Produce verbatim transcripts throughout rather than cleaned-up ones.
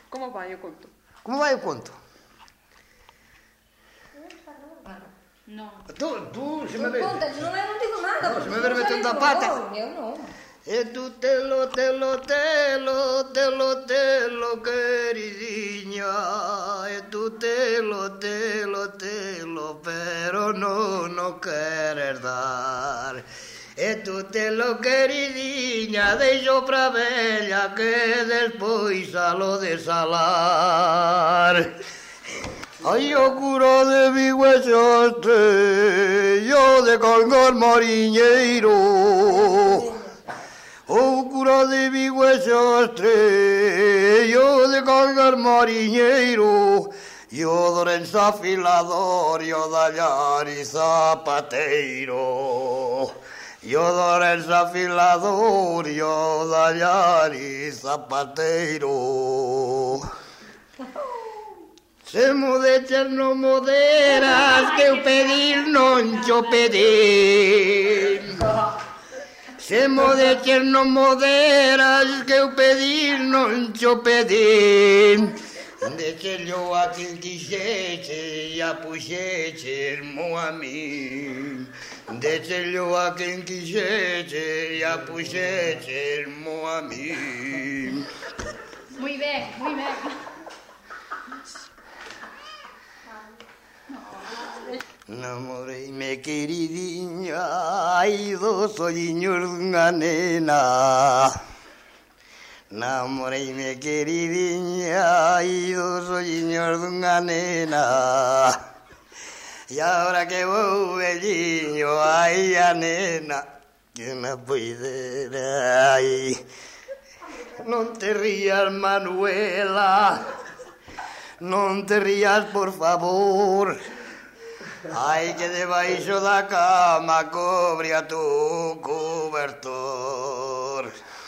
Como vai o conto? Como vai o conto? Non. Tú, tú, se me Non ve... contas, non, eu non digo nada. No, porque se me non ve metendo sabes a pata. como eu non. E tú telo, telo, telo, telo, telo, queridinha. E tú telo, telo, telo, pero non o queres dar. E tú telo, queridinha, deixo pra bella que despois alo de salar. Ai, o cura de Vigo e Xostre, yo de Cangas mariñeiro. O cura de Vigo e Xostre, yo de Cangas mariñeiro. Yo do Orense afilador, yo da Llari zapateiro. Yo do Orense afilador, yo da Llari zapateiro. Se modeches non moderas, que eu pedir non cho pedir. Se modeches non moderas, que eu pedir non cho pedir. Deixello a quen quixeche e a puxeches mo a min. Deixello a quen quixeche e a puxeches mo a min. Moi ben, moi ben. Namoreime, queridinha, ai dos olliños dunha nena. Namoreime, queridinha, ai dos olliños dunha nena. E agora que vou velliño, ai a nena, que na poidera, ai. Non te rías, Manuela, non te rías, por favor. Ai, que debaixo da cama cobre a tu cobertor.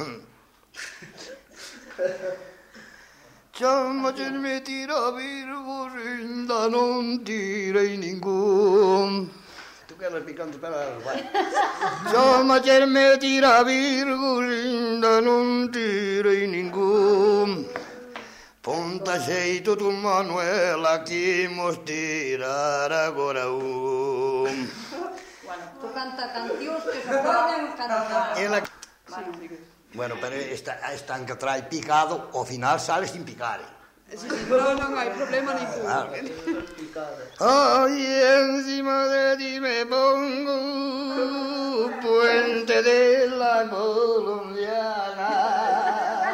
Chamaches me tira virgos, ainda non tirei ningún. Tu quedas picando, espera, vai. Chamaches me tira virgos, ainda non tirei ningún. Ponta xeito tu, Manuela, que imos tirar agora un. Tu canta cancións que se poden cantar. Ela... Bueno, pero esta, esta que trae picado, ao final sale sin picar. Sí, non, non hai problema ningún. Claro. Ay, encima de ti me pongo puente de la colombiana.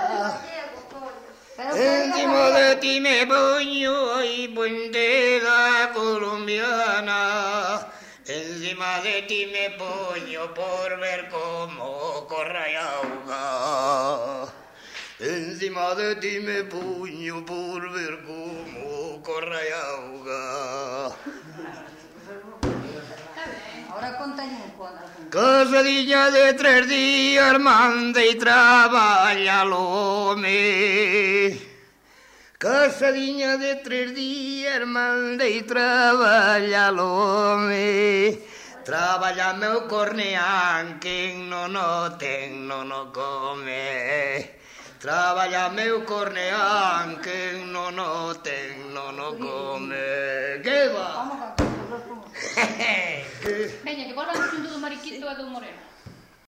Encima de ti me poño, ay, puente la colombiana. Encima de ti me poño por ver cómo corre y auga. Encima de ti me poño por ver cómo corre y auga. Ahora contalle un conto. Casadiña de tres días mande y traballa al home. Casadiña de tres días mande y traballa al home. Traballa meu corneán, quen non o ten non o come. Traballa meu corneán, quen non o ten non o come. Que va? Vamos a cantar. Veña, que volvan xunto do Mariquito e do Moreno.